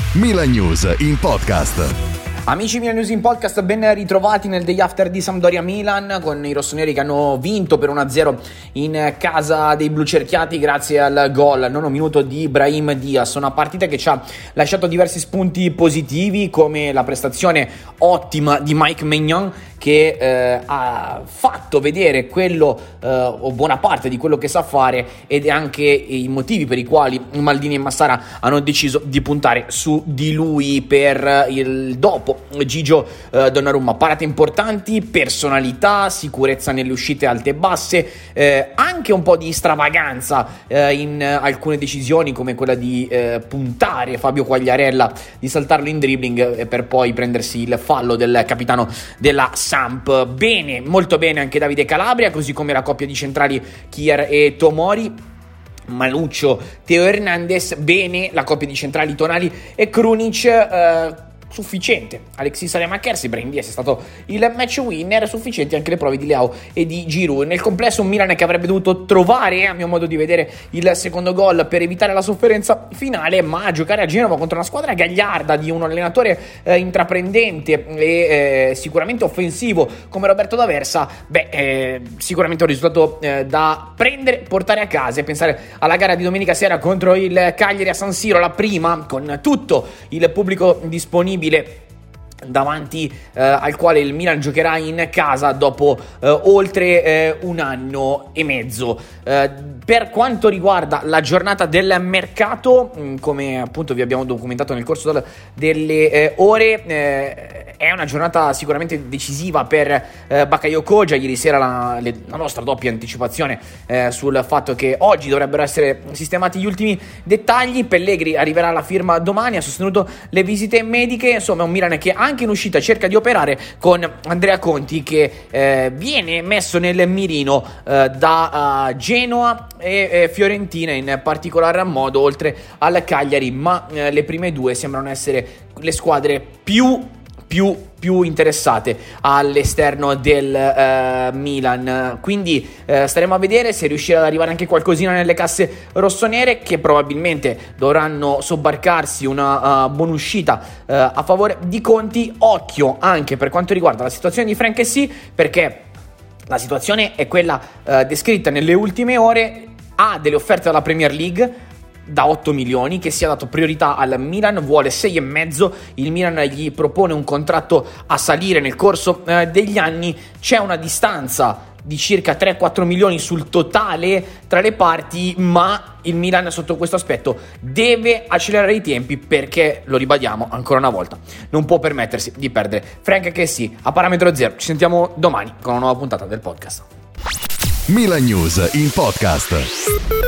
Milan News in podcast. Amici Milan News in Podcast, ben ritrovati nel day after di Sampdoria-Milan con i rossoneri che hanno vinto per 1-0 in casa dei blucerchiati grazie al gol al 9 minuto di Brahim Diaz. Una partita che ci ha lasciato diversi spunti positivi, come la prestazione ottima di Mike Maignan, che ha fatto vedere quello o buona parte di quello che sa fare, ed è anche i motivi per i quali Maldini e Massara hanno deciso di puntare su di lui per il dopo Gigio Donnarumma. Parate importanti, personalità, sicurezza nelle uscite alte e basse, anche un po' di stravaganza in alcune decisioni, come quella di puntare Fabio Quagliarella, di saltarlo in dribbling per poi prendersi il fallo del capitano della Samp. Bene, molto bene anche Davide Calabria, così come la coppia di centrali Kier e Tomori. Maluccio, Teo Hernandez, bene la coppia di centrali Tonali e Krunic, sufficiente Alexis Saelemaekers. Brahim Diaz è stato il match winner, sufficienti anche le prove di Leao e di Giroud. Nel complesso un Milan che avrebbe dovuto trovare, a mio modo di vedere, il secondo gol per evitare la sofferenza finale, ma giocare a Genova contro una squadra gagliarda di un allenatore intraprendente e sicuramente offensivo come Roberto D'Aversa, sicuramente un risultato da prendere, portare a casa e pensare alla gara di domenica sera contro il Cagliari a San Siro, la prima con tutto il pubblico disponibile davanti al quale il Milan giocherà in casa dopo oltre un anno e mezzo. Per quanto riguarda la giornata del mercato, come appunto vi abbiamo documentato nel corso delle ore, è una giornata sicuramente decisiva per Bakayoko. Già ieri sera la nostra doppia anticipazione sul fatto che oggi dovrebbero essere sistemati gli ultimi dettagli. Pellegrini arriverà alla firma domani, ha sostenuto le visite mediche. Insomma, un Milan che anche in uscita cerca di operare con Andrea Conti, che viene messo nel mirino da Genoa e Fiorentina in particolar modo, oltre al Cagliari, ma le prime due sembrano essere le squadre più interessate all'esterno del Milan. Quindi staremo a vedere se riuscirà ad arrivare anche qualcosina nelle casse rossonere, che probabilmente dovranno sobbarcarsi una buona uscita a favore di Conti. Occhio anche per quanto riguarda la situazione di Franck Kessie, perché la situazione è quella descritta nelle ultime ore. Ha delle offerte dalla Premier League da 8 milioni, che si è dato priorità al Milan, vuole 6,5. Il Milan gli propone un contratto a salire nel corso degli anni. C'è una distanza di circa 3-4 milioni sul totale tra le parti, ma il Milan sotto questo aspetto deve accelerare i tempi, perché, lo ribadiamo ancora una volta, non può permettersi di perdere Franck Kessie a parametro zero. Ci sentiamo domani con una nuova puntata del podcast. Milan News in podcast.